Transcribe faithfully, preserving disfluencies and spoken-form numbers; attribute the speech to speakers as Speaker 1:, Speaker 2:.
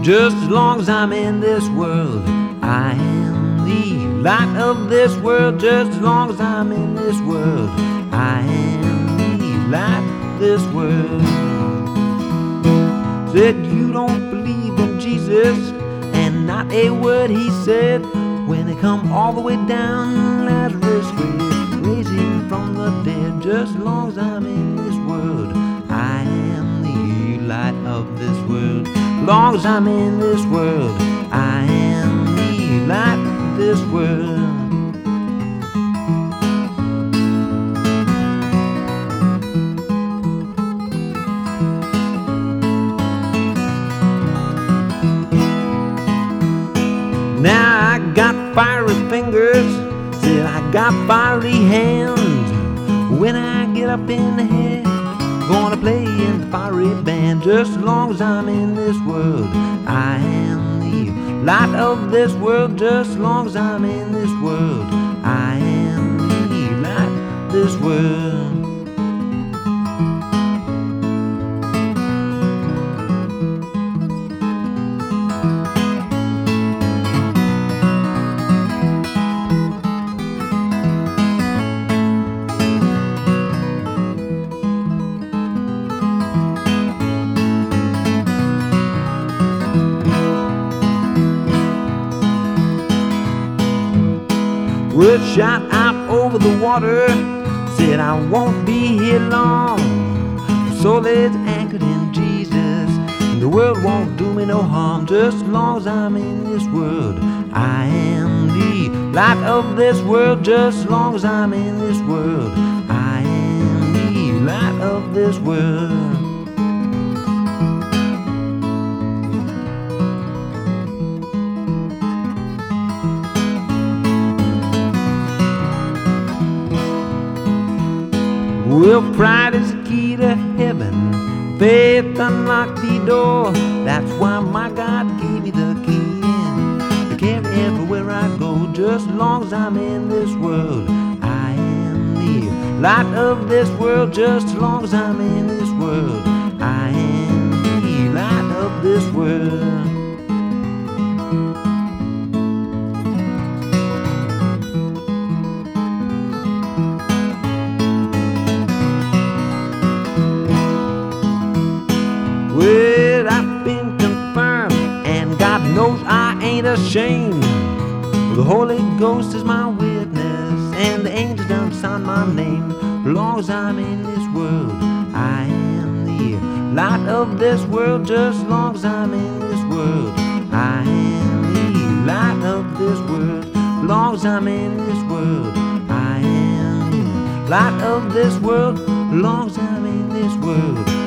Speaker 1: Just as long as I'm in this world, I am the light of this world. Just as long as I'm in this world, I am the light of this world. Said you don't believe in Jesus, and not a word he said. When they come all the way down Lazarus' grave, raise him from the dead. Just as long as I'm in this world, I am the light of this world. As long as I'm in this world, I am the light of this world. Now I got fiery fingers, said I got fiery hands. When I get up in the head, gonna play in the fiery band. Just as long as I'm in this world, I am the light of this world. Just as long as I'm in this world, I am the light of this world. Word shot out over the water, said I won't be here long. My soul is anchored in Jesus, and the world won't do me no harm. Just as long as I'm in this world, I am the light of this world. Just as long as I'm in this world, I am the light of this world. Well, pride is the key to heaven, faith unlocked the door. That's why my God gave me the key and to carry everywhere I go. Just as long as I'm in this world, I am the light of this world. Just as long as I'm in this world, I am the light of this world. Well, I've been confirmed, and God knows I ain't ashamed. The Holy Ghost is my witness, and the angels done sign my name. As long as I'm in this world, I am the light of this world. Just as long as I'm in this world, I am the light of this world. As long as I'm in this world, I am the light of this world. As long as I'm in this world,